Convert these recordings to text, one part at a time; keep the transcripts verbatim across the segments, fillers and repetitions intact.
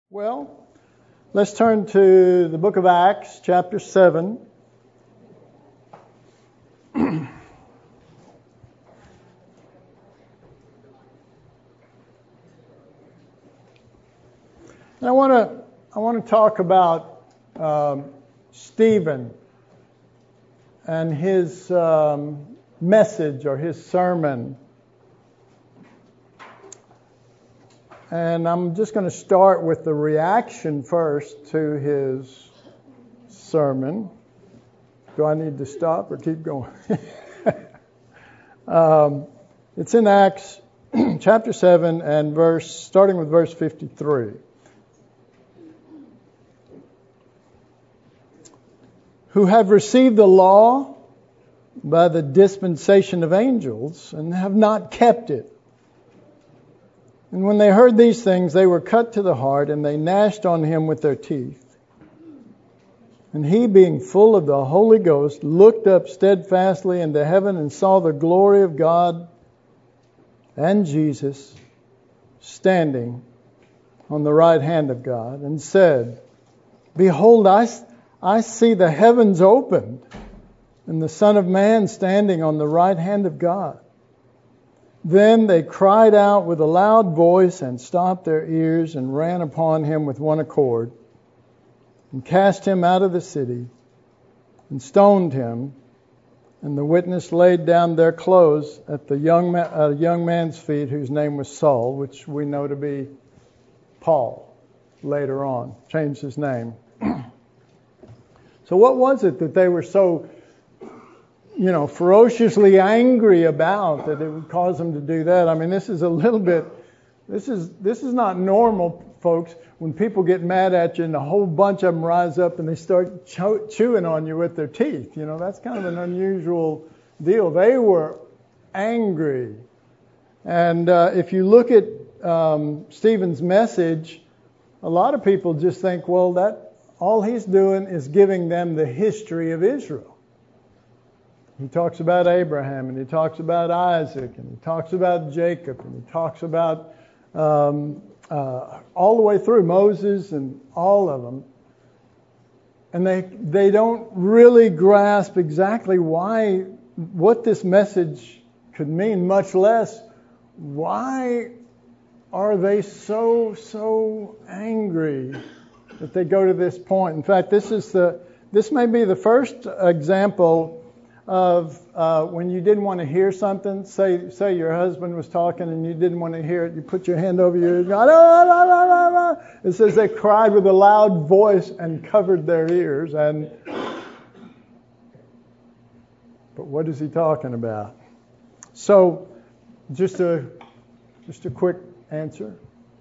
Well, let's turn to the book of Acts, chapter seven. And I want to I want to talk about um, Stephen and his um, message or his sermon. And I'm just going to start with the reaction first to his sermon. Do I need to stop or keep going? um, it's in Acts chapter seven and verse, starting with verse fifty-three. Who have received the law by the dispensation of angels and have not kept it. And when they heard these things, they were cut to the heart, and they gnashed on him with their teeth. And he, being full of the Holy Ghost, looked up steadfastly into heaven and saw the glory of God and Jesus standing on the right hand of God, and said, Behold, I, I see the heavens opened, and the Son of Man standing on the right hand of God. Then they cried out with a loud voice and stopped their ears and ran upon him with one accord and cast him out of the city and stoned him. And the witness laid down their clothes at the young, ma- uh, young man's feet, whose name was Saul, which we know to be Paul later on, changed his name. So what was it that they were so you know, ferociously angry about that it would cause them to do that? I mean, this is a little bit, this is this is not normal, folks, when people get mad at you and a whole bunch of them rise up and they start chew- chewing on you with their teeth. You know, that's kind of an unusual deal. They were angry. And uh, if you look at um, Stephen's message, a lot of people just think, well, that all he's doing is giving them the history of Israel. He talks about Abraham, and he talks about Isaac, and he talks about Jacob, and he talks about um, uh, all the way through Moses and all of them. And they they don't really grasp exactly why, what this message could mean, much less why are they so, so angry that they go to this point. In fact, this is the this may be the first example of uh, when you didn't want to hear something. Say say your husband was talking and you didn't want to hear it. You put your hand over your ear. La, la, la, la, la. It says they cried with a loud voice and covered their ears. And but what is he talking about? So just a just a quick answer.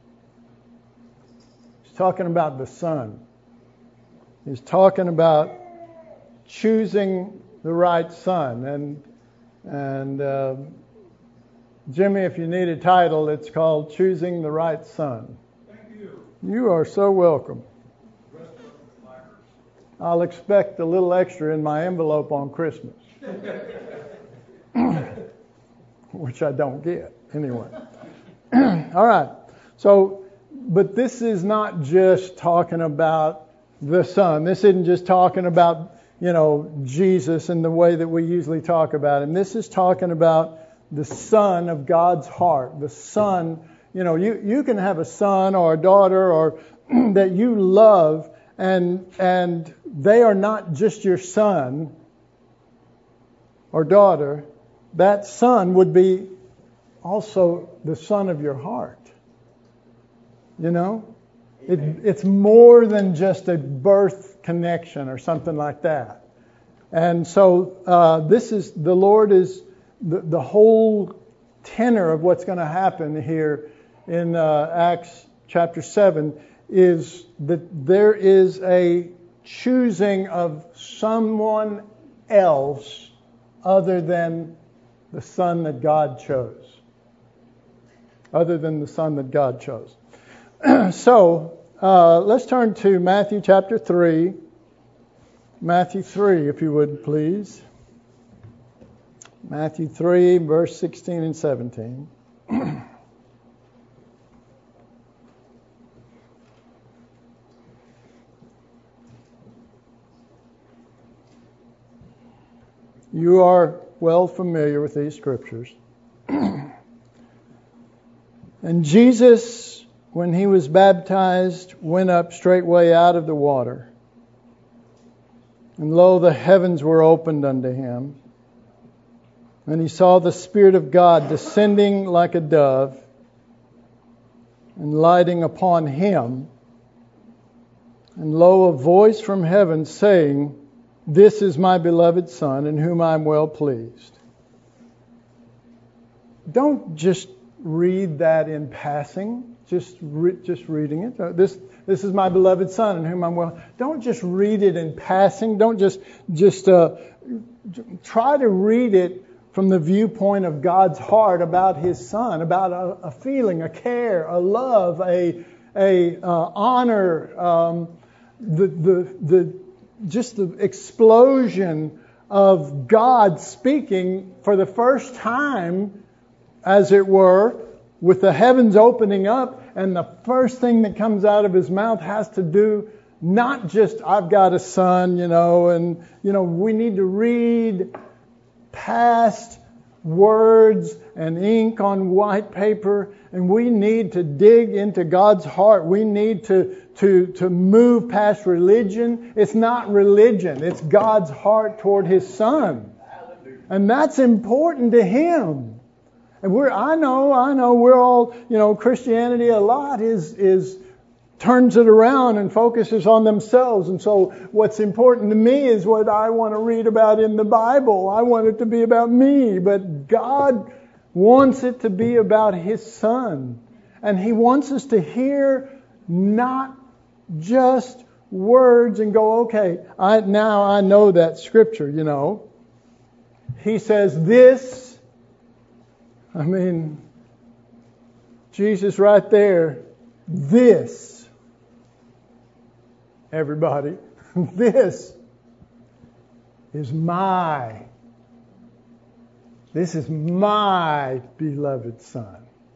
He's talking about the Son. He's talking about choosing the right son. And and uh, Jimmy, if you need a title, it's called Choosing the Right Son. Thank you. You are so welcome. I'll expect a little extra in my envelope on Christmas. Which I don't get. Anyway. All right. So, but this is not just talking about the Son. This isn't just talking about you know, Jesus in the way that we usually talk about him. This is talking about the Son of God's heart. The Son, you know, you, you can have a son or a daughter or that you love, and and they are not just your son or daughter. That son would be also the son of your heart. You know? It, it's more than just a birth connection or something like that. And so uh, this is, the Lord is, the, the whole tenor of what's going to happen here in uh, Acts chapter seven is that there is a choosing of someone else other than the Son that God chose. Other than the Son that God chose. So, uh, let's turn to Matthew chapter three. Matthew three, if you would, please. Matthew three, verse sixteen and seventeen. You are well familiar with these scriptures. And Jesus, when he was baptized, went up straightway out of the water. And lo, the heavens were opened unto him. And he saw the Spirit of God descending like a dove and lighting upon him. And lo, a voice from heaven saying, This is my beloved Son, in whom I am well pleased. Don't just read that in passing, just re- just reading it. Uh, This this is my beloved Son, in whom I'm well. Don't just read it in passing. Don't just just uh, try to read it from the viewpoint of God's heart about His Son, about a, a feeling, a care, a love, a a uh, honor, um, the the the just the explosion of God speaking for the first time, as it were, with the heavens opening up, and the first thing that comes out of his mouth has to do not just, I've got a son, you know, and, you know, we need to read past words and ink on white paper, and we need to dig into God's heart. We need to, to, to move past religion. It's not religion. It's God's heart toward His Son. And that's important to Him. And we're, I know, I know, we're all, you know, Christianity a lot is, is, turns it around and focuses on themselves. And so what's important to me is what I want to read about in the Bible. I want it to be about me. But God wants it to be about His Son. And He wants us to hear not just words and go, okay, I, now I know that scripture, you know. He says this. I mean, Jesus right there, this, everybody, this is my, this is my beloved Son.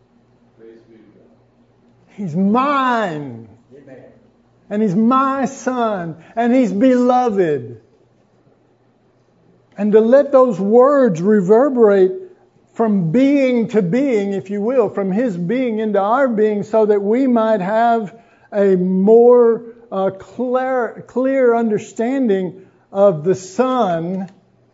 He's mine. Amen. And He's my Son, and He's beloved. And to let those words reverberate from being to being, if you will, from His being into our being, so that we might have a more uh, clear, clear understanding of the Son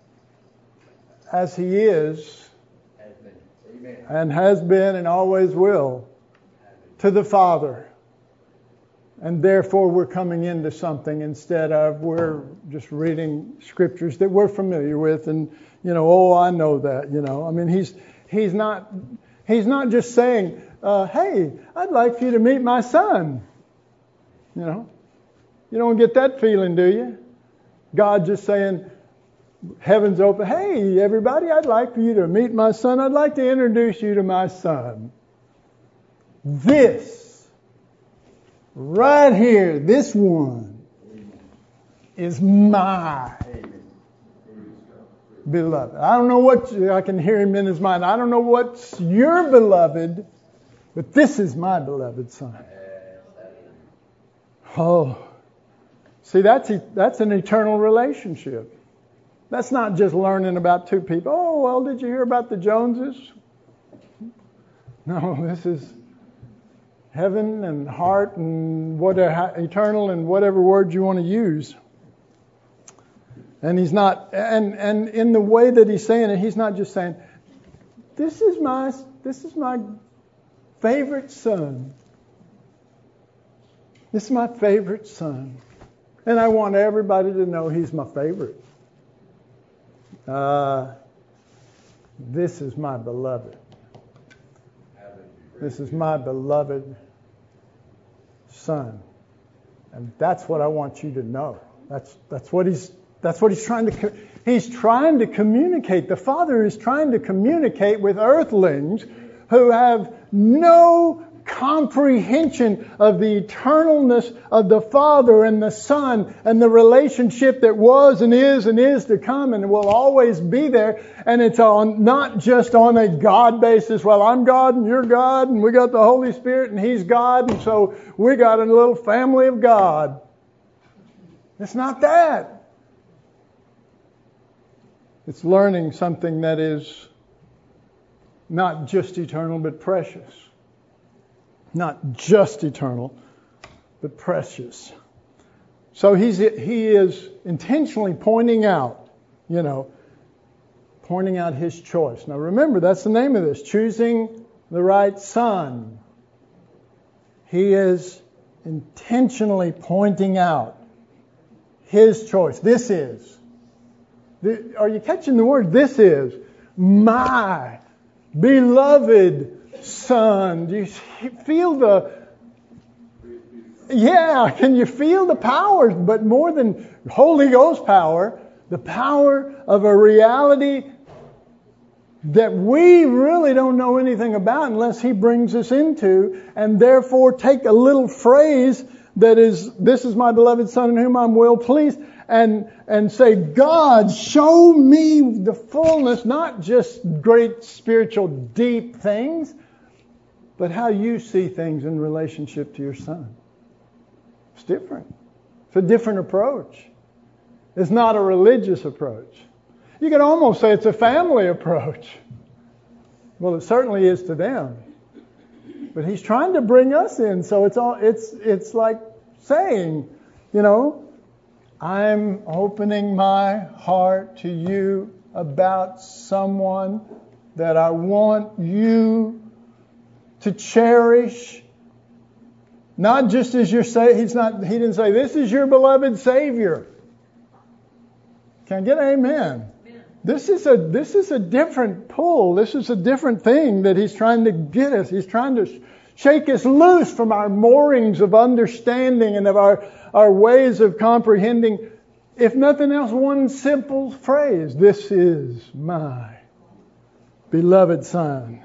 as He is, Amen. And has been and always will, to the Father. And therefore we're coming into something instead of we're just reading scriptures that we're familiar with and, you know, oh, I know that, you know. I mean, he's he's not he's not just saying, uh, hey, I'd like for you to meet my son. You know, you don't get that feeling, do you? God just saying, heaven's open. Hey, everybody, I'd like for you to meet my son. I'd like to introduce you to my son. This, right here, this one, is my beloved. I don't know what, I can hear him in his mind. I don't know what's your beloved, but this is my beloved Son. Oh, see, that's that's an eternal relationship. That's not just learning about two people. Oh, well, did you hear about the Joneses? No, this is heaven and heart and what eternal and whatever word you want to use. And he's not, and and in the way that he's saying it, he's not just saying, "This is my this is my favorite son. This is my favorite son, and I want everybody to know he's my favorite. Uh, this is my beloved. This is my beloved son, and that's what I want you to know. That's that's what he's that's what he's trying to he's trying to communicate. The Father is trying to communicate with earthlings who have no comprehension of the eternalness of the Father and the Son and the relationship that was and is and is to come and will always be there. And it's on not just on a God basis. Well, I'm God and you're God and we got the Holy Spirit and He's God and so we got a little family of God. It's not that. It's learning something that is not just eternal, but precious. Not just eternal, but precious. So he's, he is intentionally pointing out, you know, pointing out his choice. Now remember, that's the name of this, choosing the right son. He is intentionally pointing out his choice. This is. Are you catching the word? This is my beloved son. Do you feel the... Yeah, can you feel the power? But more than Holy Ghost power, the power of a reality that we really don't know anything about unless He brings us into, and therefore take a little phrase that is, this is my beloved Son in whom I'm well pleased, and, and say, God, show me the fullness, not just great spiritual deep things, but how you see things in relationship to your Son. It's different. It's a different approach. It's not a religious approach. You could almost say it's a family approach. Well, it certainly is to them. But He's trying to bring us in, so it's all it's it's like saying, you know, I'm opening my heart to you about someone that I want you to cherish. Not just as your say, he's not. He didn't say, this is your beloved Savior. Can I get an amen? Amen? This is a this is a different pull. This is a different thing that He's trying to get us. He's trying to shake us loose from our moorings of understanding and of our, our ways of comprehending. If nothing else, one simple phrase. This is my beloved Son.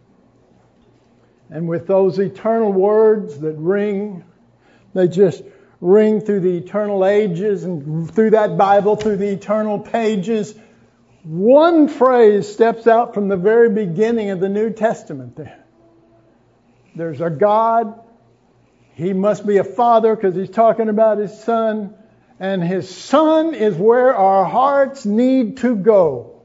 And with those eternal words that ring, they just ring through the eternal ages and through that Bible, through the eternal pages. One phrase steps out from the very beginning of the New Testament there. There's a God. He must be a father because He's talking about His Son. And His Son is where our hearts need to go.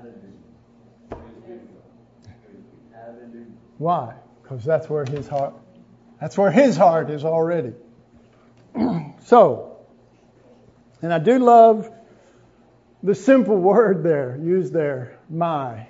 Why? Because that's where His heart, that's where His heart is already. So, and I do love the simple word there, used there, my.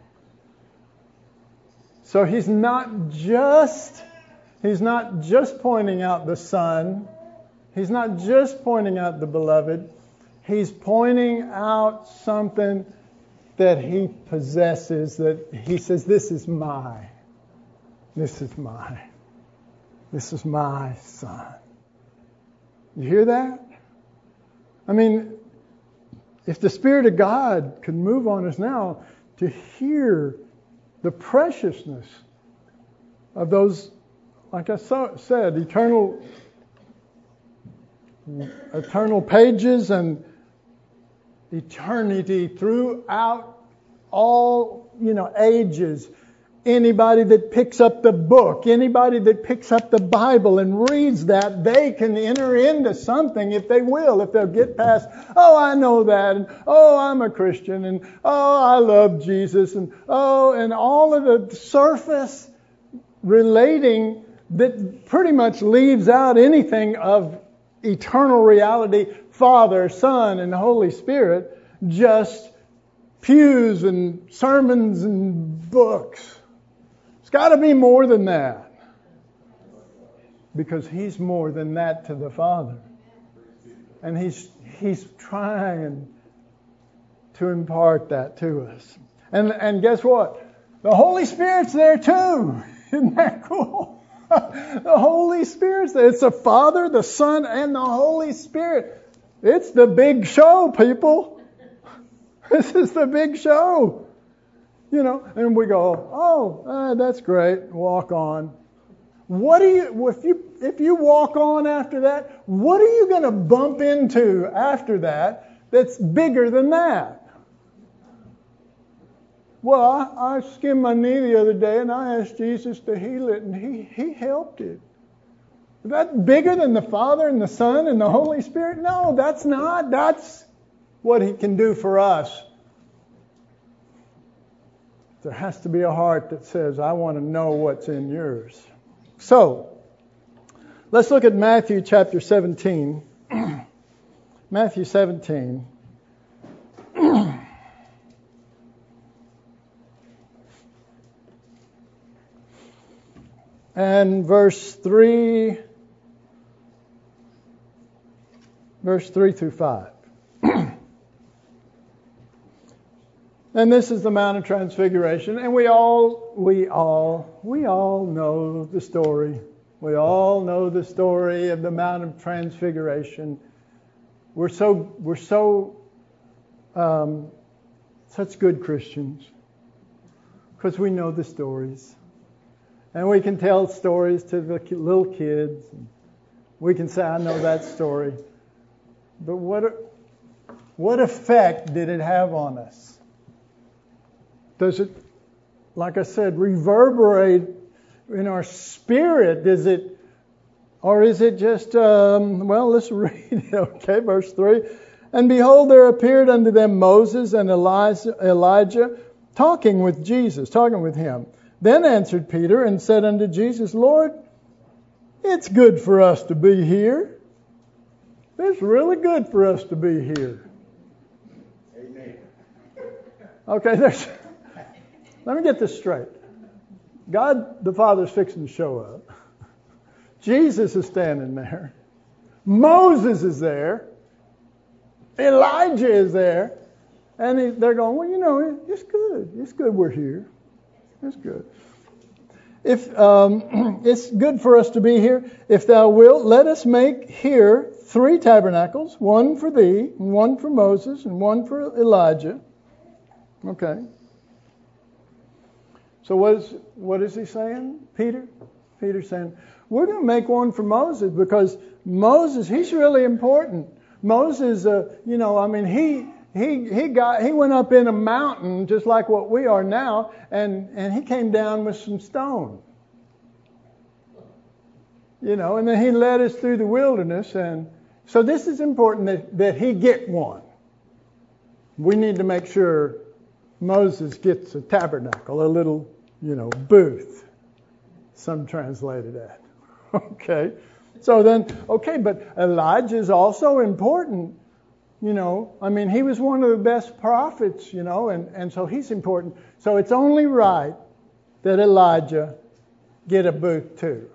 So He's not just, He's not just pointing out the Son. He's not just pointing out the beloved. He's pointing out something that He possesses, that He says, this is my. This is my. This is my Son. You hear that? I mean, if the Spirit of God could move on us now to hear the preciousness of those, like I said, eternal, eternal pages and eternity throughout all, you know, ages. Anybody that picks up the book, anybody that picks up the Bible and reads that, they can enter into something if they will, if they'll get past, oh, I know that, and oh, I'm a Christian, and oh, I love Jesus, and oh, and all of the surface relating that pretty much leaves out anything of eternal reality, Father, Son, and Holy Spirit, just pews and sermons and books. It's got to be more than that. Because He's more than that to the Father. And He's He's trying to impart that to us. And and guess what? The Holy Spirit's there too. Isn't that cool? The Holy Spirit's there. It's the Father, the Son, and the Holy Spirit. It's the big show, people. This is the big show. You know, and we go, oh, uh, that's great. Walk on. What do you, if you, if you walk on after that, what are you going to bump into after that that's bigger than that? Well, I, I skinned my knee the other day and I asked Jesus to heal it, and He, he helped it. Is that bigger than the Father and the Son and the Holy Spirit? No, that's not. That's what He can do for us There has to be a heart that says, I want to know what's in yours. So, let's look at Matthew chapter seventeen. Matthew seventeen. And verse three, verse three through five. And this is the Mount of Transfiguration, and we all, we all, we all know the story. We all know the story of the Mount of Transfiguration. We're so, we're so, um, such good Christians because we know the stories. And we can tell stories to the little kids. We can say, I know that story. But what, what effect did it have on us? Does it, like I said, reverberate in our spirit? Is it, or is it just, um, well, let's read it, okay, verse three. And behold, there appeared unto them Moses and Elijah, Elijah talking with Jesus, talking with him. Then answered Peter and said unto Jesus, Lord, it's good for us to be here. It's really good for us to be here. Amen. Okay, there's, let me get this straight. God the Father's fixing to show up. Jesus is standing there. Moses is there. Elijah is there. And he, they're going, well, you know, it's good. It's good we're here. It's good. If um, it's good for us to be here, if thou wilt, let us make here three tabernacles, one for thee, and one for Moses, and one for Elijah. Okay. So what is what is he saying, Peter? Peter's saying, we're going to make one for Moses because Moses, he's really important. Moses, uh, you know, I mean, he he he got he went up in a mountain just like what we are now, and and he came down with some stone. You know, and then he led us through the wilderness, and so this is important that, that he get one. We need to make sure Moses gets a tabernacle, a little, you know, booth. Some translated that. Okay. So then, okay, but Elijah is also important. You know, I mean, he was one of the best prophets, you know, and, and so he's important. So it's only right that Elijah get a booth too.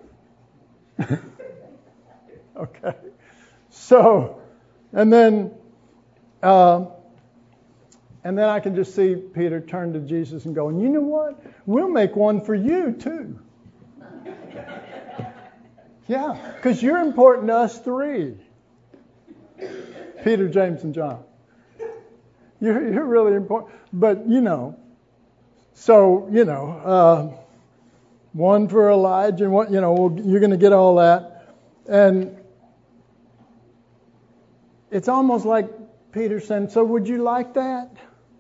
Okay. So, and then, uh, and then I can just see Peter turn to Jesus and go, and you know what? We'll make one for you too. Yeah, because you're important to us three. Peter, James, and John. You're, you're really important. But, you know, so, you know, uh, one for Elijah, and what, you know, we'll, you're going to get all that. And it's almost like Peter saying, so would you like that?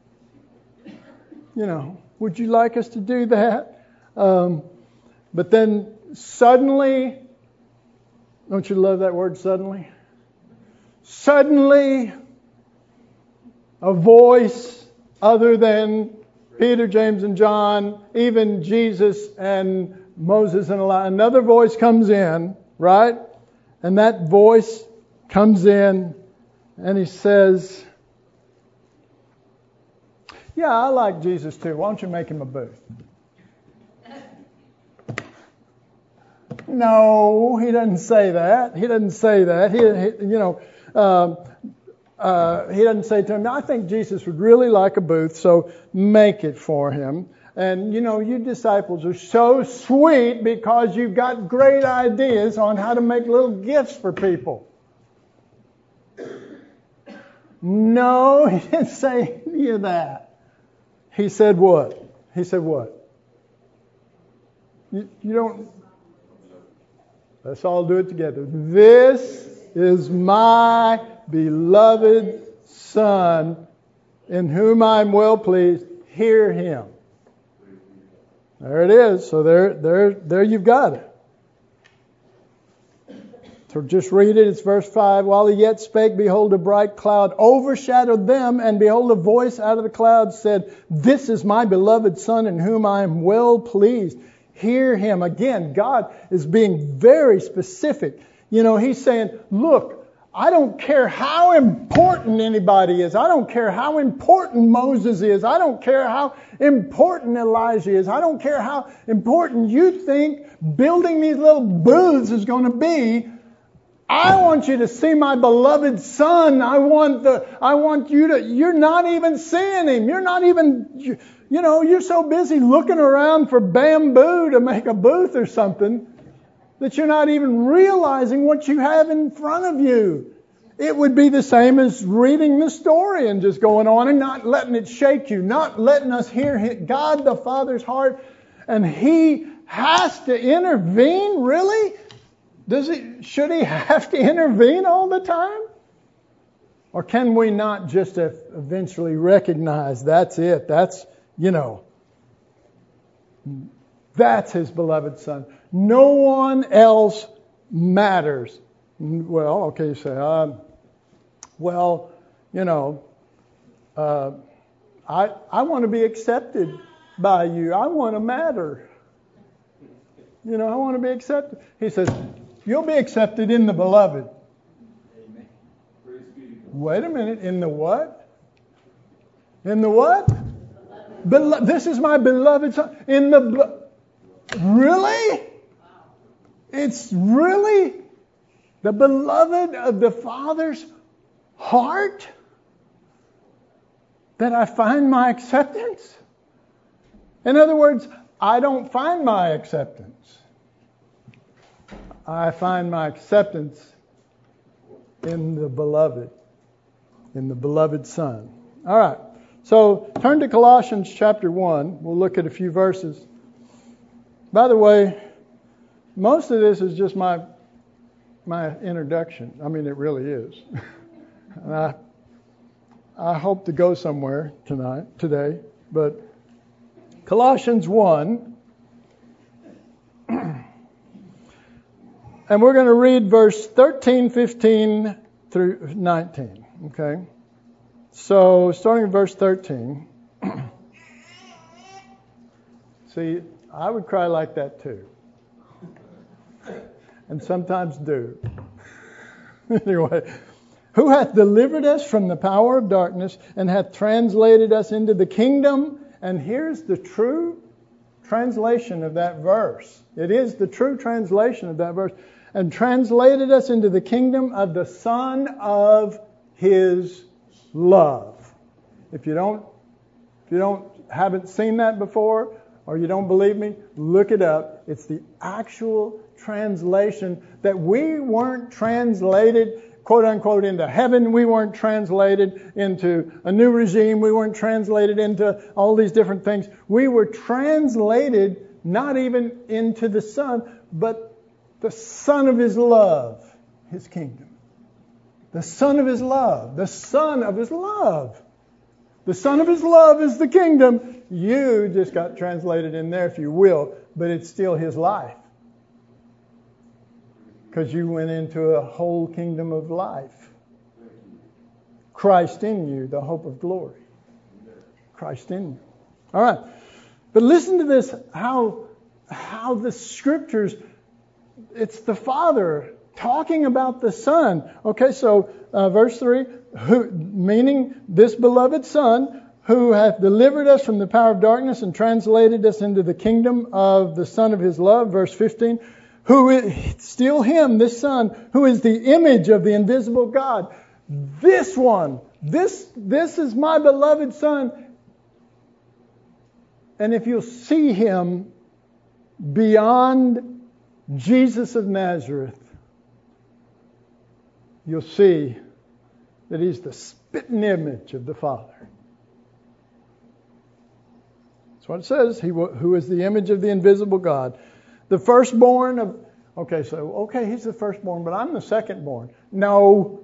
You know, would you like us to do that? Um, but then suddenly, don't you love that word, suddenly? Suddenly, a voice other than Peter, James, and John, even Jesus and Moses and Elijah, another voice comes in, right? And that voice comes in and he says, yeah, I like Jesus too. Why don't you make him a booth? No, he doesn't say that. He doesn't say that. He, he you know, um, uh, he doesn't say to him, I think Jesus would really like a booth, so make it for him. And, you know, you disciples are so sweet because you've got great ideas on how to make little gifts for people. No, he didn't say any of that. He said what? He said what? You, you don't... Let's all do it together. This is my beloved Son, in whom I'm well pleased. Hear him. There it is. So there, there, there you've got it. So just read it. It's verse five. While he yet spake, behold, a bright cloud overshadowed them, and behold, a voice out of the cloud said, This is my beloved Son, in whom I am well pleased. Hear him. Again, God is being very specific. You know, he's saying, look, I don't care how important anybody is. I don't care how important Moses is. I don't care how important Elijah is. I don't care how important you think building these little booths is going to be. I want you to see my beloved Son. I want the, I want you to, you're not even seeing him. You're not even, you, you know, you're so busy looking around for bamboo to make a booth or something that you're not even realizing what you have in front of you. It would be the same as reading the story and just going on and not letting it shake you, not letting us hear God the Father's heart. And He has to intervene, really? Does he, should He have to intervene all the time? Or can we not just eventually recognize that's it? That's, you know, that's His beloved Son. No one else matters. Well, okay, you say, uh, well, you know, uh, I I want to be accepted by you. I want to matter. You know, I want to be accepted. He says, you'll be accepted in the beloved. Amen. Wait a minute, in the what? In the what? Belo- this is my beloved Son. In the blo- really? It's really the beloved of the Father's heart that I find my acceptance? In other words, I don't find my acceptance. I find my acceptance in the beloved, in the beloved Son. All right. So turn to Colossians chapter one. We'll look at a few verses. By the way, most of this is just my my introduction. I mean, it really is. And I I hope to go somewhere tonight, today. But Colossians one, and we're going to read verse thirteen, fifteen through nineteen. Okay? So, starting in verse thirteen. See, I would cry like that too. And sometimes do. Anyway. Who hath delivered us from the power of darkness and hath translated us into the kingdom. And here's the true translation of that verse. It is the true translation of that verse. And translated us into the kingdom of the Son of His love. If you don't, if you don't, haven't seen that before, or you don't believe me, look it up. It's the actual translation that we weren't translated, quote unquote, into heaven. We weren't translated into a new regime. We weren't translated into all these different things. We were translated not even into the Son, but the Son of His love, His kingdom. The Son of His love. The Son of His love. The Son of His love is the kingdom. You just got translated in there, if you will, but it's still His life. Because you went into a whole kingdom of life. Christ in you, the hope of glory. Christ in you. All right. But listen to this, how, how the Scriptures, it's the Father talking about the Son. Okay, so uh, verse three, who, meaning this beloved Son, who hath delivered us from the power of darkness and translated us into the kingdom of the Son of His love. Verse fifteen, who is still Him, this Son, who is the image of the invisible God. This one, this, this is my beloved Son. And if you'll see Him beyond Jesus of Nazareth, you'll see that He's the spitting image of the Father. That's what it says. He who is the image of the invisible God. The firstborn of... Okay, so, okay, He's the firstborn, but I'm the secondborn. No.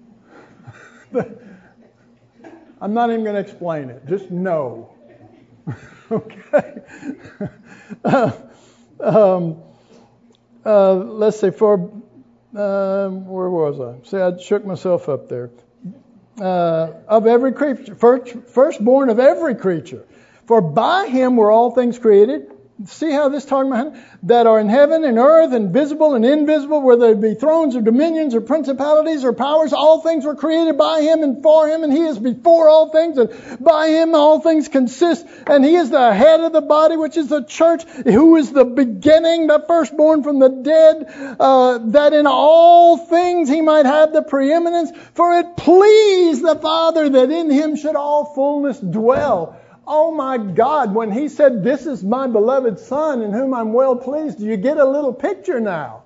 I'm not even going to explain it. Just no. Okay. uh, um, uh, let's say, for um, where was I? See, I shook myself up there. Uh, of every creature, first, firstborn of every creature. For by him were all things created. See how this talking about him? That are in heaven and earth and visible and invisible, whether it be thrones or dominions or principalities or powers, all things were created by him and for him, and he is before all things, and by him all things consist. And he is the head of the body, which is the church, who is the beginning, the firstborn from the dead, uh, that in all things he might have the preeminence. For it pleased the Father that in him should all fullness dwell. Oh my God, when he said, this is my beloved Son in whom I'm well pleased, do you get a little picture now?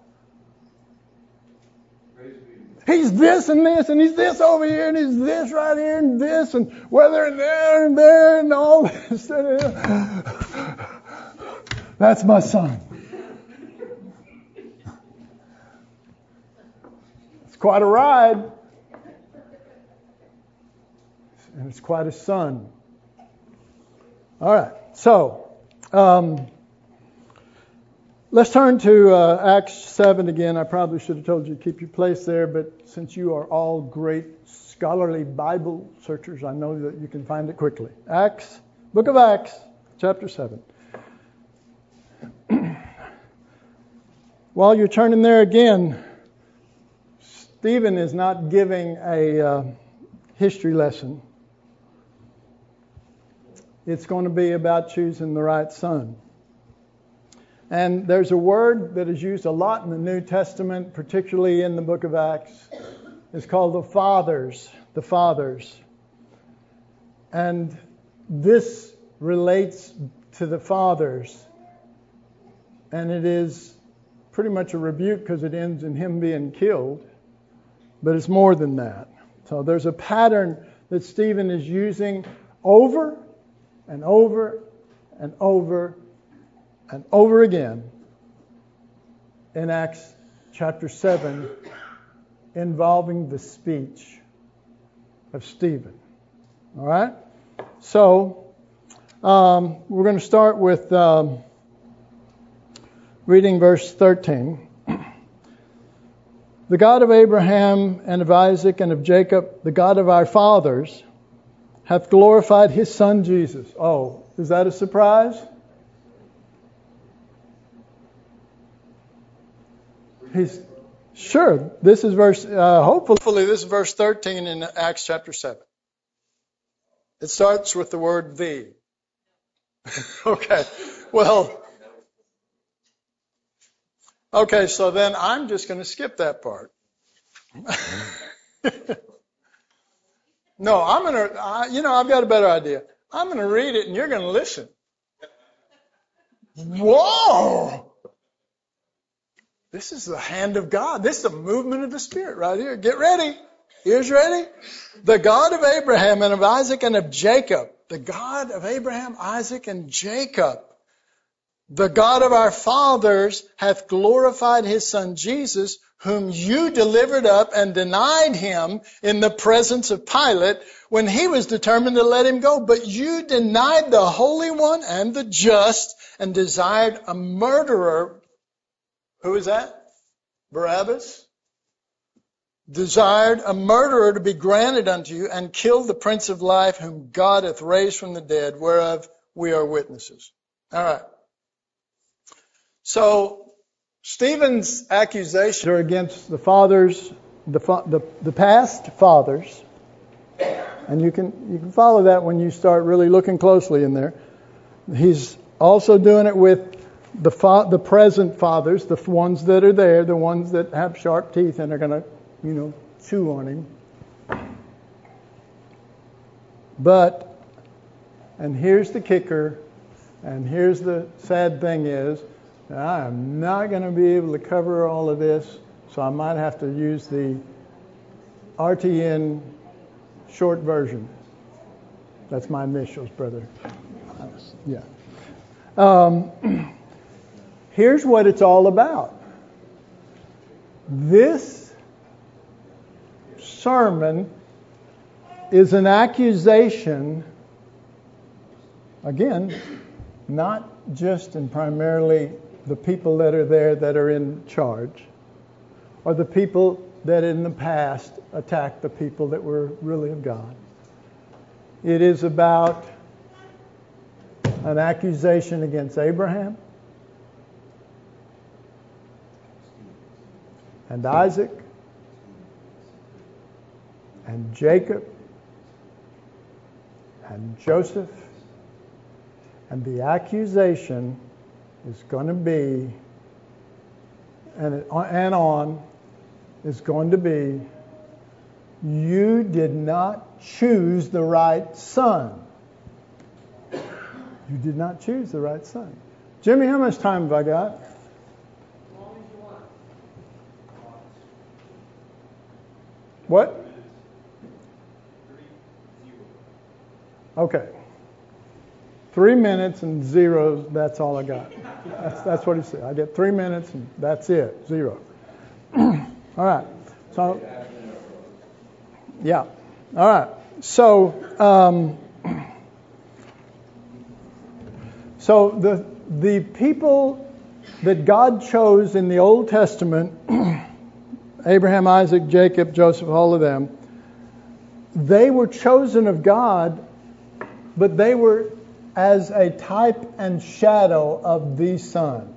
He's this and this, and he's this over here, and he's this right here, and this, and whether and there and there, and all this. That's my Son. It's quite a ride. And it's quite a son. All right, so um, let's turn to uh, Acts seven again. I probably should have told you to keep your place there, but since you are all great scholarly Bible searchers, I know that you can find it quickly. Acts, book of Acts, chapter seven. While you're turning there again, Stephen is not giving a uh, history lesson. It's going to be about choosing the right son. And there's a word that is used a lot in the New Testament, particularly in the book of Acts. It's called the fathers. The fathers. And this relates to the fathers. And it is pretty much a rebuke because it ends in him being killed. But it's more than that. So there's a pattern that Stephen is using over and over and over and over again in Acts chapter seven, involving the speech of Stephen. All right? So, um, we're going to start with um, reading verse thirteen. The God of Abraham and of Isaac and of Jacob, the God of our fathers, hath glorified his Son Jesus. Oh, is that a surprise? He's sure. This is verse. Uh, hopefully, this is verse thirteen in Acts chapter seven. It starts with the word "the." Okay. Well. Okay. So then I'm just going to skip that part. No, I'm going to, uh, you know, I've got a better idea. I'm going to read it and you're going to listen. Whoa! This is the hand of God. This is the movement of the Spirit right here. Get ready. Ears ready? The God of Abraham and of Isaac and of Jacob. The God of Abraham, Isaac, and Jacob. The God of our fathers hath glorified his Son Jesus, whom you delivered up and denied him in the presence of Pilate when he was determined to let him go. But you denied the Holy One and the just and desired a murderer. Who is that? Barabbas. Desired a murderer to be granted unto you and killed the Prince of Life, whom God hath raised from the dead, whereof we are witnesses. All right. So, Stephen's accusations are against the fathers, the, the the past fathers, and you can you can follow that when you start really looking closely in there. He's also doing it with the fa- the present fathers, the ones that are there, the ones that have sharp teeth and are going to, you know, chew on him. But, and here's the kicker, and here's the sad thing is, I am not going to be able to cover all of this, so I might have to use the R T N short version. That's my initials, brother. Yeah. Um, here's what it's all about. This sermon is an accusation, again, not just and primarily the people that are there that are in charge, are the people that in the past attacked the people that were really of God. It is about an accusation against Abraham and Isaac and Jacob and Joseph. And the accusation is going to be, and, it, and on, is going to be, you did not choose the right son. You did not choose the right son. Jimmy, how much time have I got? As long as you want. What? Okay. Three minutes and zero, that's all I got. That's, that's what he said. I get three minutes and that's it, zero. All right. So, yeah. All right. So, um, so the the people that God chose in the Old Testament, Abraham, Isaac, Jacob, Joseph, all of them, they were chosen of God, but they were as a type and shadow of the Son.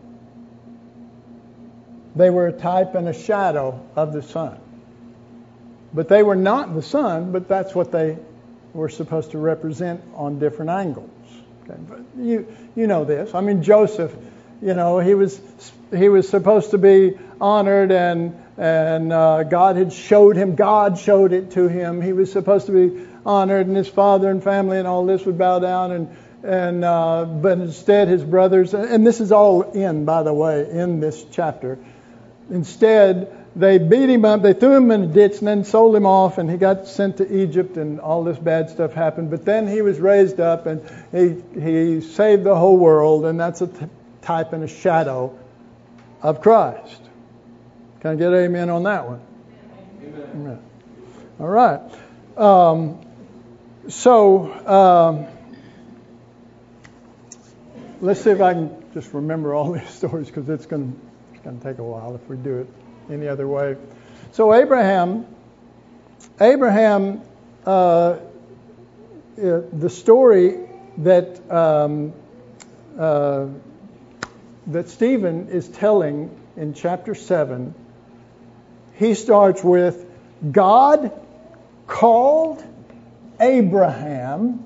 They were a type and a shadow of the Son. But they were not the Son, but that's what they were supposed to represent on different angles. Okay? But you you know this. I mean, Joseph, you know, he was he was supposed to be honored, and and uh, God had showed him. God showed it to him. He was supposed to be honored, and his father and family and all this would bow down, and and uh, but instead his brothers, and this is all in, by the way, in this chapter. Instead, they beat him up, they threw him in a ditch, and then sold him off, and he got sent to Egypt, and all this bad stuff happened. But then he was raised up, and he he saved the whole world, and that's a t- type and a shadow of Christ. Can I get an amen on that one? Amen. Amen. All right. Um, so um, let's see if I can just remember all these stories, because it's going to it's going to take a while if we do it any other way. So Abraham, Abraham, uh, the story that um, uh, that Stephen is telling in chapter seven, he starts with, God called Abraham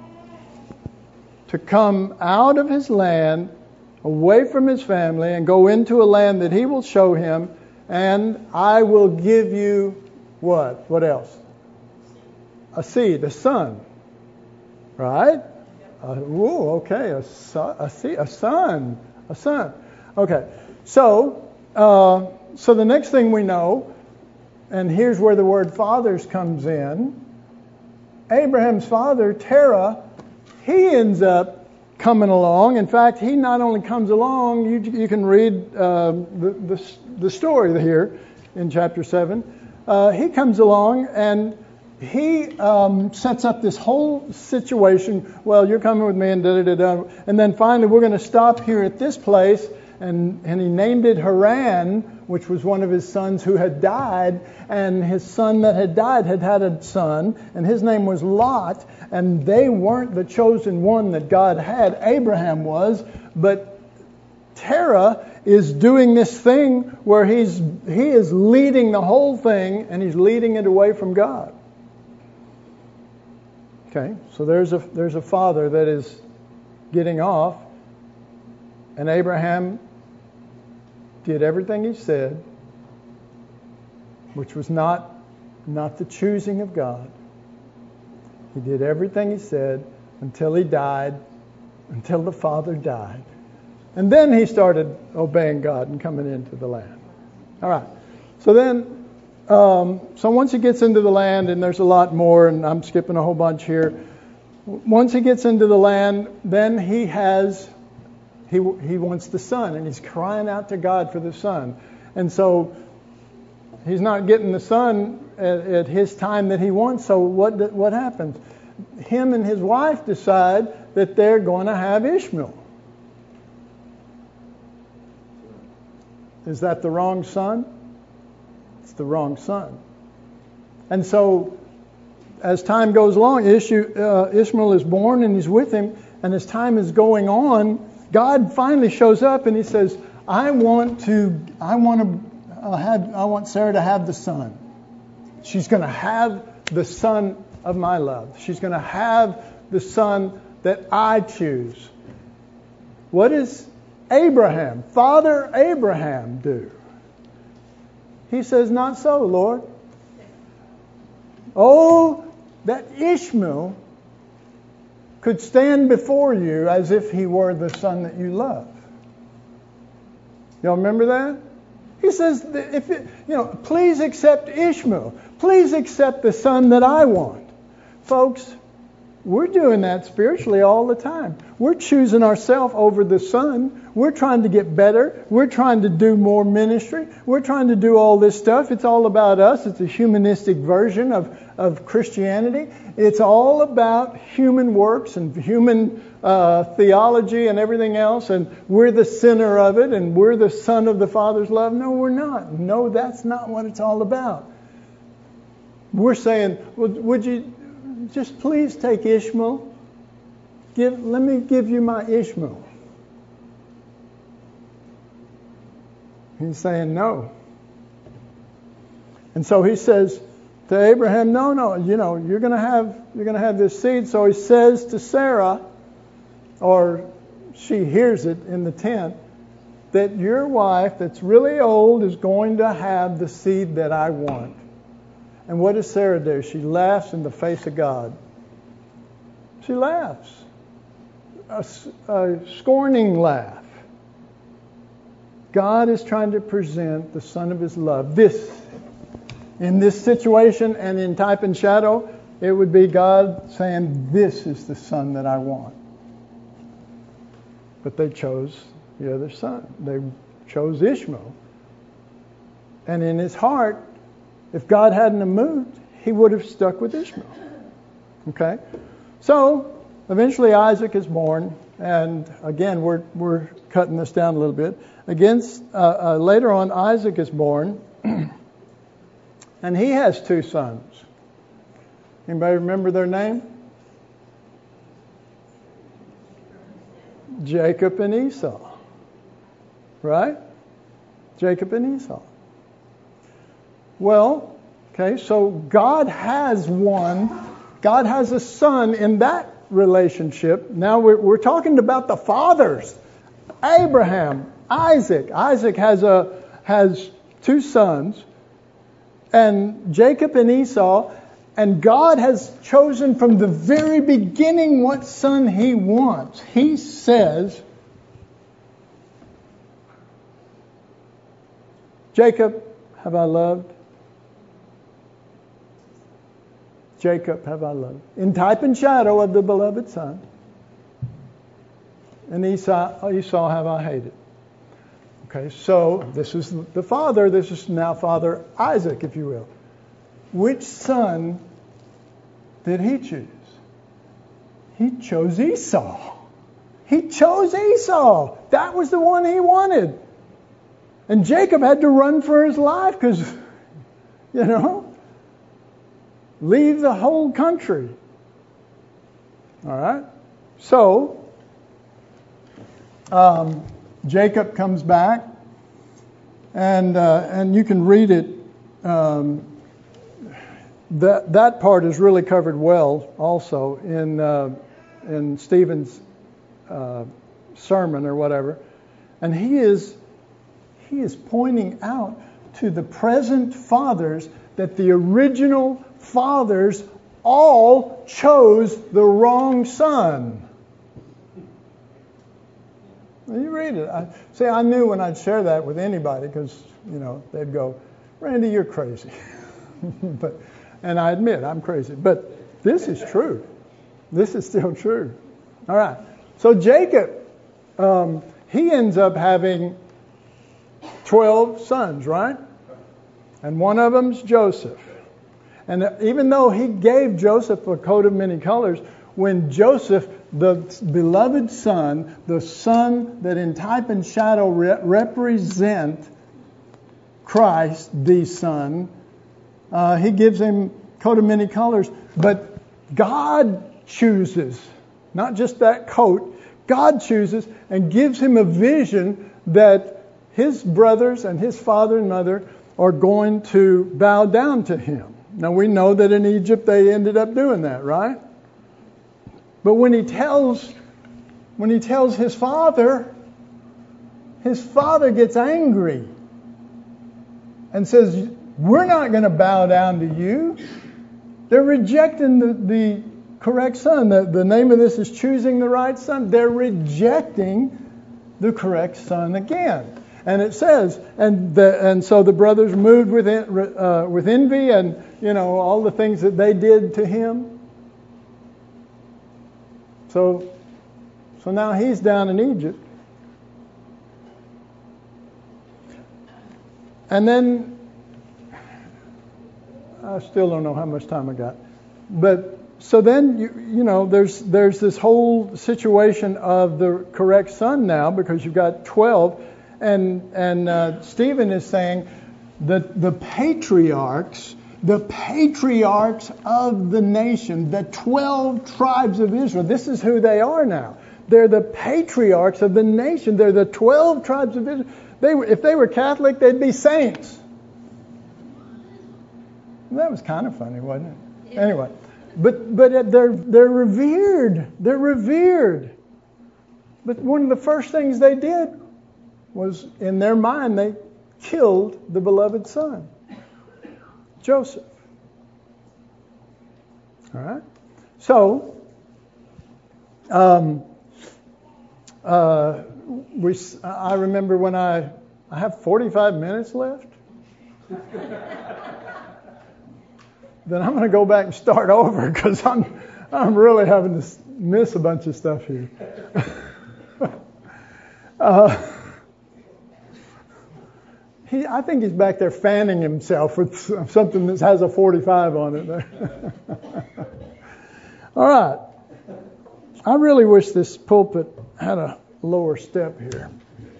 to come out of his land, away from his family, and go into a land that he will show him, and I will give you what? What else? A seed, a son. Right? Uh, ooh, okay, a son, a, seed, a son, a son. Okay, so uh, so the next thing we know, and here's where the word fathers comes in. Abraham's father, Terah, he ends up coming along. In fact, he not only comes along, you, you can read uh, the, the, the story here in chapter seven. Uh, he comes along and he um, sets up this whole situation. Well, you're coming with me, and da da da da. And then finally, we're going to stop here at this place. And, and he named it Haran, which was one of his sons who had died. And his son that had died had had a son, and his name was Lot. And they weren't the chosen one that God had. Abraham was. But Terah is doing this thing where he's he is leading the whole thing, and he's leading it away from God. Okay, so there's a there's a father that is getting off, and Abraham did everything he said, which was not not the choosing of God. He did everything he said until he died, until the father died. And then he started obeying God and coming into the land. All right. So then, um, so once he gets into the land, and there's a lot more, and I'm skipping a whole bunch here. Once he gets into the land, then he has, he he wants the son, and he's crying out to God for the son. And so he's not getting the son at, at his time that he wants. So what what happens? Him and his wife decide that they're going to have Ishmael. Is that the wrong son? the wrong son. And so, as time goes along, Ishmael is born and he's with him. And as time is going on, God finally shows up and he says, I want to, I want to uh, have, I want Sarah to have the son. She's going to have the son of my love. She's going to have the son that I choose. What does Abraham, Father Abraham, do? He says, not so, Lord. Oh, that Ishmael could stand before you as if he were the son that you love. Y'all remember that? He says, if it, you know, please accept Ishmael. Please accept the son that I want. Folks, we're doing that spiritually all the time. We're choosing ourselves over the son. We're trying to get better. We're trying to do more ministry. We're trying to do all this stuff. It's all about us. It's a humanistic version of, of Christianity. It's all about human works and human uh, theology and everything else. And we're the center of it. And we're the son of the Father's love. No, we're not. No, that's not what it's all about. We're saying, well, would you just please take Ishmael? Give, let me give you my Ishmael. He's saying no. And so he says to Abraham, no, no, you know, you're going to have you're going to have this seed. So he says to Sarah, or she hears it in the tent, that your wife that's really old is going to have the seed that I want. And what does Sarah do? She laughs in the face of God. She laughs. A, a scorning laugh. God is trying to present the son of his love. This, in this situation and in type and shadow, it would be God saying, this is the son that I want. But they chose the other son. They chose Ishmael. And in his heart, if God hadn't moved, he would have stuck with Ishmael. Okay? So, eventually Isaac is born. And again, we're we're cutting this down a little bit. Against, uh, uh, later on, Isaac is born. And he has two sons. Anybody remember their name? Jacob and Esau. Right? Jacob and Esau. Well, okay, so God has one, God has a son in that relationship. Now we're, we're talking about the fathers. Abraham, Isaac. Isaac has a has two sons, and Jacob and Esau, and God has chosen from the very beginning what son he wants. He says, Jacob have I loved, Jacob have I loved. In type and shadow of the beloved son. And Esau, Esau have I hated. Okay, so this is the father. This is now Father Isaac, if you will. Which son did he choose? He chose Esau. He chose Esau. That was the one he wanted. And Jacob had to run for his life because, you know, leave the whole country. All right? So, um, Jacob comes back, and uh, and you can read it. Um, that that part is really covered well, also in uh, in Stephen's uh, sermon or whatever, and he is he is pointing out to the present fathers that the original fathers all chose the wrong son. You read it. I, see, I knew when I'd share that with anybody because, you know, they'd go, Randy, you're crazy. but, and I admit I'm crazy. But this is true. This is still true. All right. So Jacob, um, he ends up having twelve sons, right? And one of them's Joseph. And even though he gave Joseph a coat of many colors, when Joseph, the beloved son, the son that in type and shadow re- represent Christ, the Son. Uh, he gives him coat of many colors. But God chooses, not just that coat. God chooses and gives him a vision that his brothers and his father and mother are going to bow down to him. Now we know that in Egypt they ended up doing that, right? But when he tells when he tells his father, his father gets angry and says, "We're not going to bow down to you." They're rejecting the, the correct son. The, the name of this is choosing the right son. They're rejecting the correct son again. And it says, and the, and so the brothers moved with uh, with envy and, you know, all the things that they did to him. So, so now he's down in Egypt. And then, I still don't know how much time I got. But, so then, you, you know, there's there's this whole situation of the correct son now, because you've got twelve. And and uh, Stephen is saying that the patriarchs, the patriarchs of the nation, the twelve tribes of Israel, this is who they are now. They're the patriarchs of the nation. They're the twelve tribes of Israel. They were, if they were Catholic, they'd be saints. That was kind of funny, wasn't it? Yeah. Anyway, but but they're they're revered. They're revered. But one of the first things they did was, in their mind, they killed the beloved son, Joseph. All right? So, um, uh, we, I remember when I, I have forty-five minutes left. Then I'm going to go back and start over because I'm, I'm really having to miss a bunch of stuff here. uh, He, I think he's back there fanning himself with something that has a forty-five on it there. All right. I really wish this pulpit had a lower step here.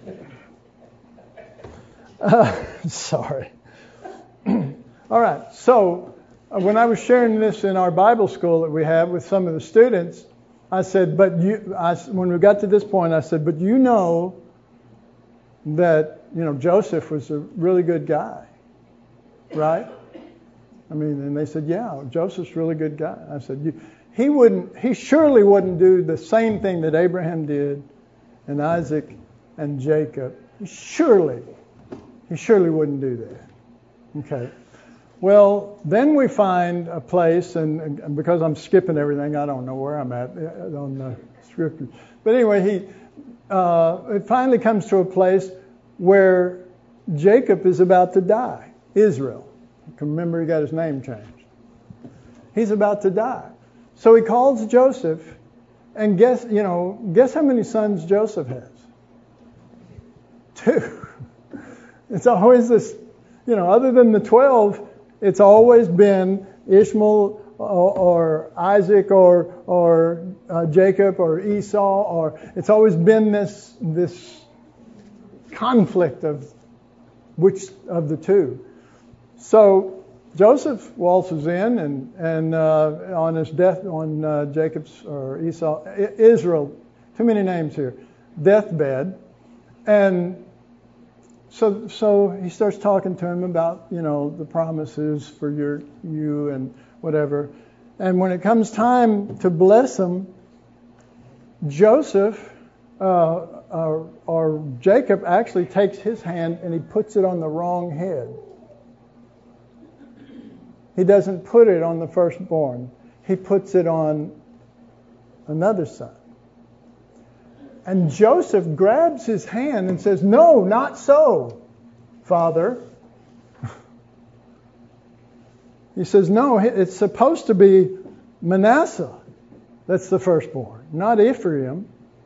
Uh, sorry. All right. So uh, when I was sharing this in our Bible school that we have with some of the students, I said, but you, I, when we got to this point, I said, but you know that, you know, Joseph was a really good guy, right? I mean, and they said, yeah, Joseph's a really good guy. I said, you, he wouldn't, he surely wouldn't do the same thing that Abraham did and Isaac and Jacob. Surely, he surely wouldn't do that. Okay. Well, then we find a place, and, and because I'm skipping everything, I don't know where I'm at on the scripture. But anyway, he uh, it finally comes to a place where Jacob is about to die. Israel. You can remember he got his name changed. He's about to die. So he calls Joseph, and guess, you know, guess how many sons Joseph has? Two. It's always this, you know, other than the twelve, it's always been Ishmael or, or Isaac or or uh, Jacob or Esau, or it's always been this this conflict of which of the two. So Joseph waltzes in, and and uh, on his death, on uh, Jacob's or Esau, Israel, too many names here, deathbed, and so so he starts talking to him about, you know, the promises for your you and whatever, and when it comes time to bless him, Joseph uh, or, or Jacob actually takes his hand and he puts it on the wrong head. He doesn't put it on the firstborn. He puts it on another son. And Joseph grabs his hand and says, "No, not so, Father." He says, "No, it's supposed to be Manasseh that's the firstborn, not Ephraim."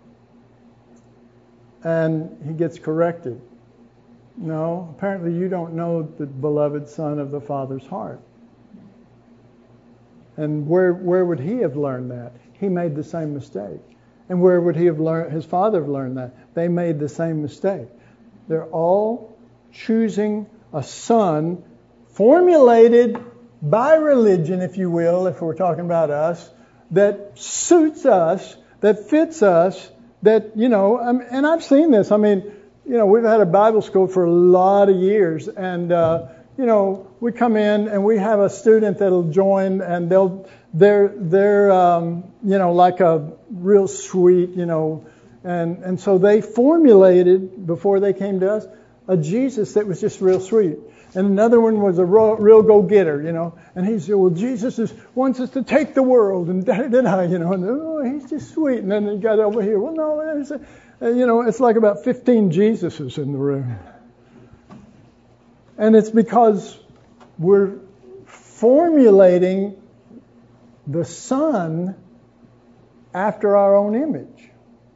And he gets corrected. "No, apparently you don't know the beloved son of the Father's heart." And where where would he have learned that? He made the same mistake. And where would he have learned? His father have learned that? They made the same mistake. They're all choosing a son formulated by religion, if you will, if we're talking about us, that suits us, that fits us, that, you know, and I've seen this. I mean, you know, we've had a Bible school for a lot of years, and, uh, you know, we come in and we have a student that'll join, and they'll, they're, they're, um, you know, like a real sweet, you know, and, and so they formulated, before they came to us, a Jesus that was just real sweet. And another one was a real, real go-getter, you know. And he said, well, Jesus is, wants us to take the world, and da-da-da-da, you know. And, oh, he's just sweet. And then he got over here, well, no, there's a, you know, it's like about fifteen Jesuses in the room. And it's because we're formulating the Son after our own image.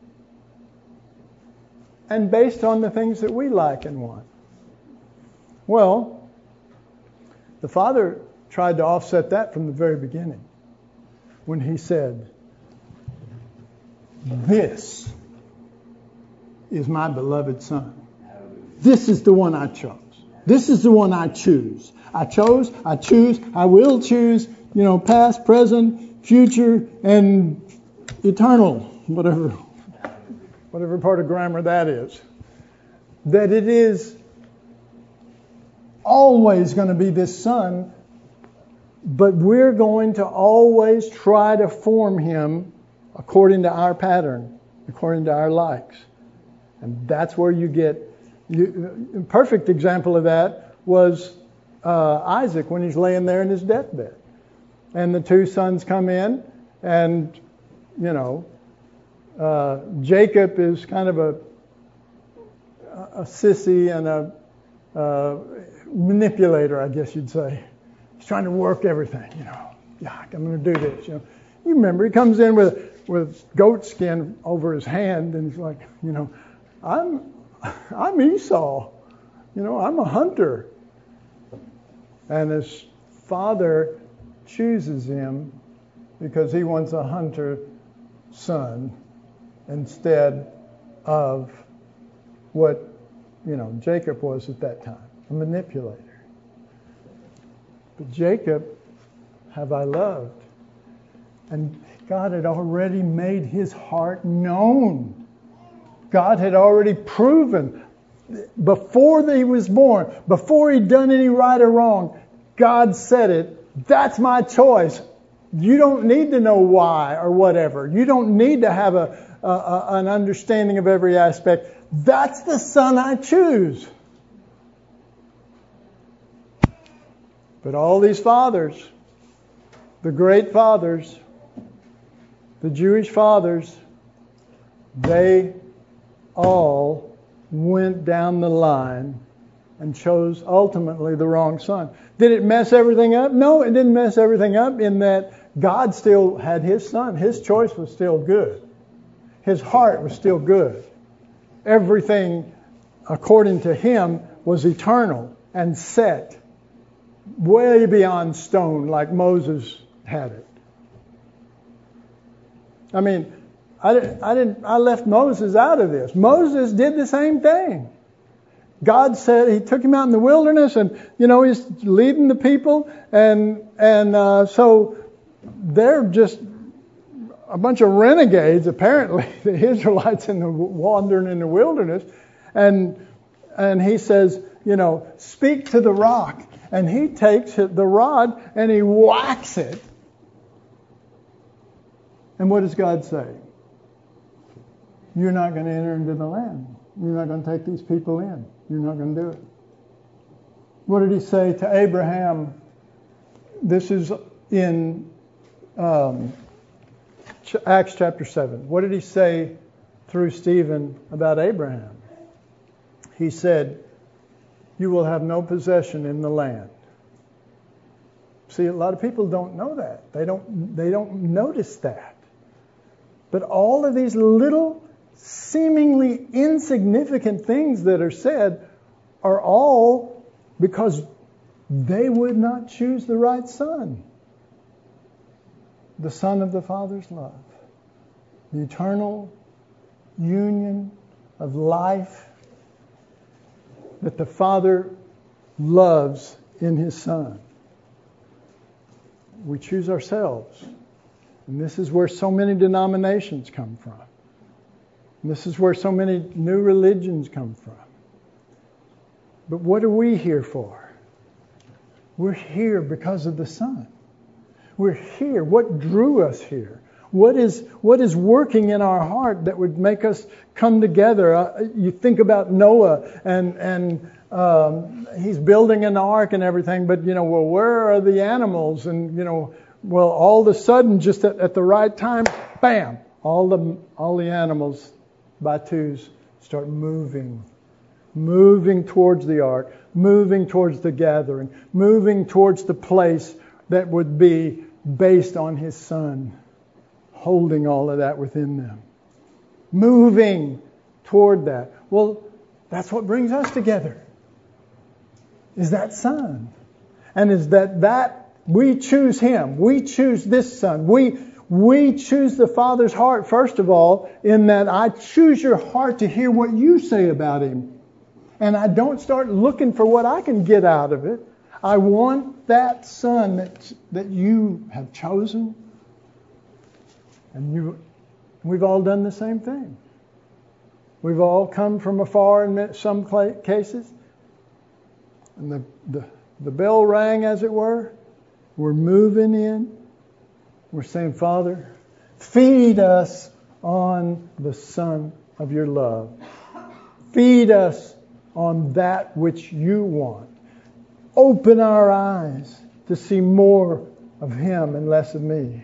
And based on the things that we like and want. Well, the Father tried to offset that from the very beginning when He said, this is my beloved Son. This is the one I chose. This is the one I choose. I chose, I choose, I will choose, you know, past, present, future, and eternal, whatever, whatever part of grammar that is. That it is always going to be this Son, but we're going to always try to form Him according to our pattern, according to our likes. And that's where you get, you, a perfect example of that was uh, Isaac when he's laying there in his deathbed. And the two sons come in, and, you know, uh, Jacob is kind of a, a sissy and a uh, manipulator, I guess you'd say. He's trying to work everything, you know. Yeah, I'm going to do this, you know. You remember, he comes in with with goat skin over his hand, and he's like, you know, I'm I'm Esau, you know, I'm a hunter. And his father chooses him because he wants a hunter son instead of what, you know, Jacob was at that time, a manipulator. But Jacob have I loved. And God had already made his heart known. God had already proven before he was born, before he'd done any right or wrong, God said it. That's my choice. You don't need to know why or whatever. You don't need to have a, a, a an understanding of every aspect. That's the Son I choose. But all these fathers, the great fathers, the Jewish fathers, they all went down the line and chose ultimately the wrong son. Did it mess everything up? No, it didn't mess everything up in that God still had his son. His choice was still good. His heart was still good. Everything, according to him, was eternal and set way beyond stone like Moses had it. I mean, I didn't, I didn't, I left Moses out of this. Moses did the same thing. God said, he took him out in the wilderness, and, you know, he's leading the people, and, and, uh, so they're just a bunch of renegades, apparently, the Israelites in the wandering in the wilderness. And, and he says, you know, speak to the rock. And he takes the rod and he whacks it. And what does God say? You're not going to enter into the land. You're not going to take these people in. You're not going to do it. What did he say to Abraham? This is in um, Acts chapter seven. What did he say through Stephen about Abraham? He said, you will have no possession in the land. See, a lot of people don't know that. They don't, they don't notice that. But all of these little, seemingly insignificant things that are said are all because they would not choose the right son. The Son of the Father's love. The eternal union of life that the Father loves in His Son. We choose ourselves. And this is where so many denominations come from. And this is where so many new religions come from. But what are we here for? We're here because of the Son. We're here. What drew us here? What is what is working in our heart that would make us come together? Uh, you think about Noah and and um, he's building an ark and everything, but you know, well, where are the animals? And you know, well, all of a sudden, just at, at the right time, bam! All the all the animals by twos start moving, moving towards the ark, moving towards the gathering, moving towards the place that would be based on His Son, holding all of that within them. Moving toward that. Well, that's what brings us together. Is that Son. And is that that we choose Him. We choose this Son. We we choose the Father's heart, first of all, in that I choose your heart to hear what you say about Him. And I don't start looking for what I can get out of it. I want that Son that, that you have chosen. And you, we've all done the same thing. We've all come from afar in some cases. And the, the, the bell rang, as it were. We're moving in. We're saying, Father, feed us on the Son of your love. Feed us on that which you want. Open our eyes to see more of Him and less of me.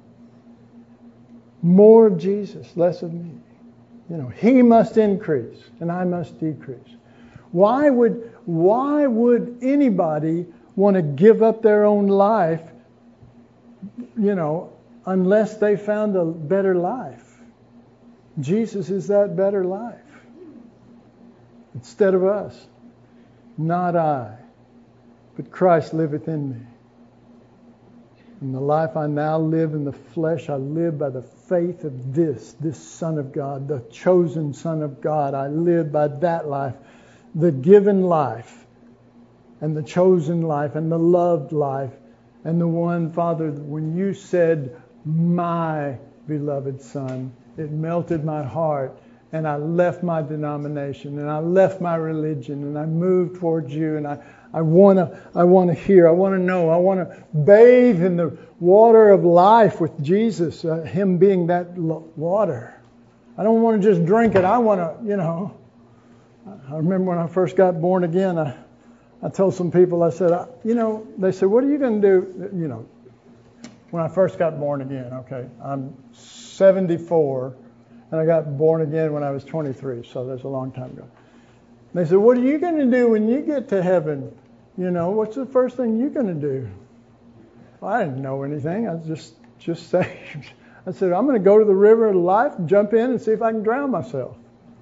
More of Jesus, less of me. You know, He must increase and I must decrease. Why would why would anybody want to give up their own life, you know, unless they found a better life? Jesus is that better life. Instead of us, not I, but Christ liveth in me. In the life I now live in the flesh, I live by the faith of this, this Son of God, the chosen Son of God. I live by that life, the given life, and the chosen life, and the loved life, and the one, Father, when you said, my beloved Son, it melted my heart, and I left my denomination, and I left my religion, and I moved towards you, and I I want to I want to hear. I want to know. I want to bathe in the water of life with Jesus, uh, Him being that lo- water. I don't want to just drink it. I want to, you know. I remember when I first got born again, I, I told some people, I said, I, you know, they said, what are you going to do? You know, when I first got born again, okay, I'm seventy-four, and I got born again when I was twenty-three, so that's a long time ago. They said, what are you going to do when you get to heaven? You know, what's the first thing you're going to do? Well, I didn't know anything. I was just, just saved. I said, I'm going to go to the river of life, jump in, and see if I can drown myself.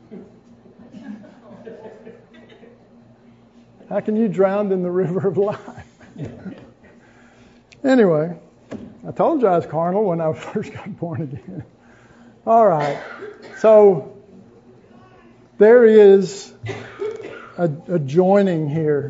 How can you drown in the river of life? Anyway, I told you I was carnal when I first got born again. All right. So there is a, a joining here.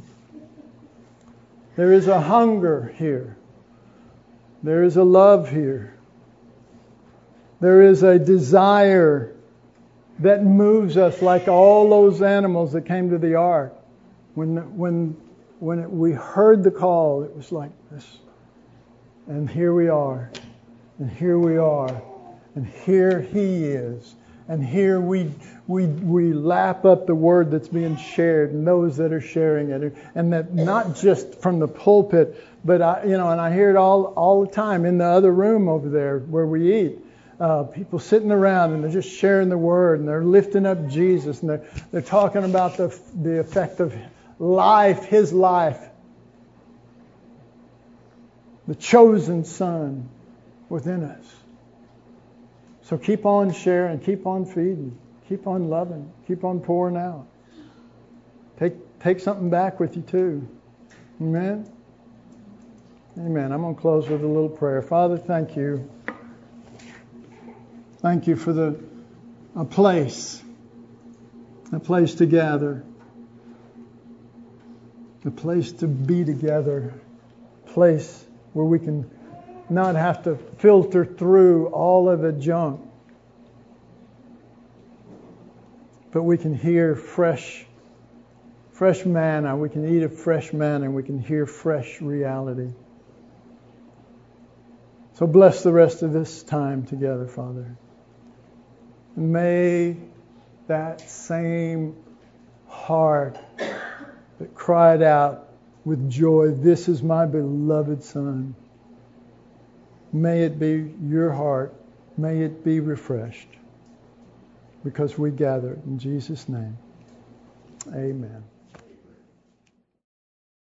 There is a hunger here. There is a love here. There is a desire that moves us like all those animals that came to the ark. When when when it, we heard the call, it was like this. And here we are. And here we are. And here He is. And here we we we lap up the word that's being shared and those that are sharing it, and that not just from the pulpit, but I, you know, and I hear it all all the time in the other room over there where we eat. Uh, people sitting around and they're just sharing the word and they're lifting up Jesus and they're they're talking about the the effect of life, His life, the chosen Son within us. So keep on sharing, keep on feeding, keep on loving, keep on pouring out. Take take something back with you too. Amen? Amen. I'm going to close with a little prayer. Father, thank you. Thank you for the a place, a place to gather. a place to be together, a place where we can not have to filter through all of the junk, but we can hear fresh, fresh manna. We can eat a fresh manna, and we can hear fresh reality. So bless the rest of this time together, Father. And may that same heart that cried out with joy, "This is my beloved Son," may it be your heart. May it be refreshed because we gather in Jesus' name. Amen.